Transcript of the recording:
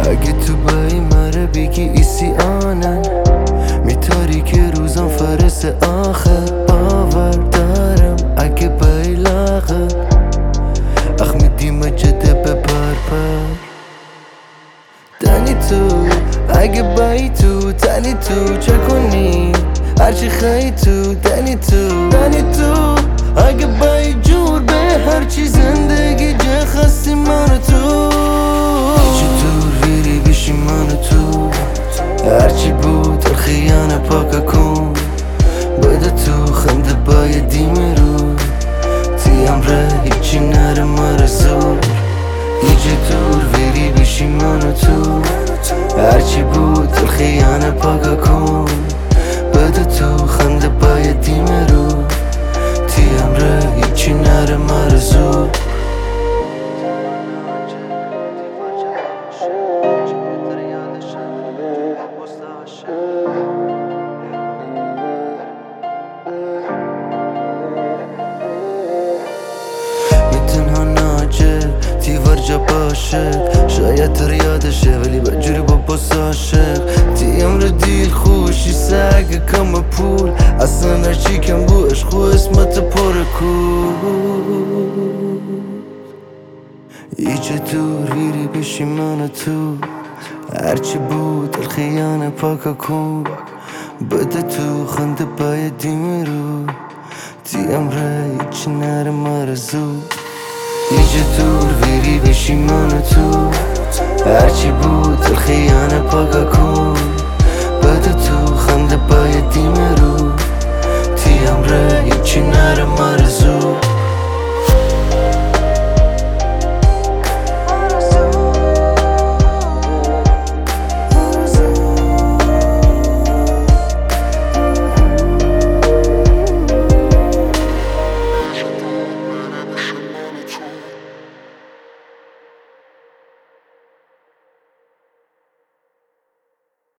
اگه تو بایی مره بگی ایسی آنن میتاری که روزان فرس آخر باور دارم اگه بایی لاغر اخ میدی مجده بپر پر دنی تو اگه بایی تو تنی تو چه کنی هرچی خواهی تو دنی تو اگه بایی جور به هرچی زندگی جه خستی منو تو چطور ویری بشی منو تو هرچی بود خیانه پاکا کن بده تو خنده بایدی مرو تیم ره هیچی نره مرزور چطور ویری بشی منو تو هرچی بود خیانه پاکا کن بده تو خنده بایدی مرو تیم ره هیچی نره مرزور تنها ناجه تیور جا باشه شاید تر یادشه ولی بجوری با باس عاشق تیم رو دیل خوشی سگه کم پول اصلا هرچی کم بو عشق و اسمت پر کول ایچه دور ویری بشی منو تو هرچی بود الخیانه پاکا کن بده تو خنده بایدی مرو تیم ره هیچی نره مرزو ایچه دور ویری بشی منو تو هرچی بود الخیانه پاکا کن بده تو خنده بایدی مرو تیم ره هیچی نره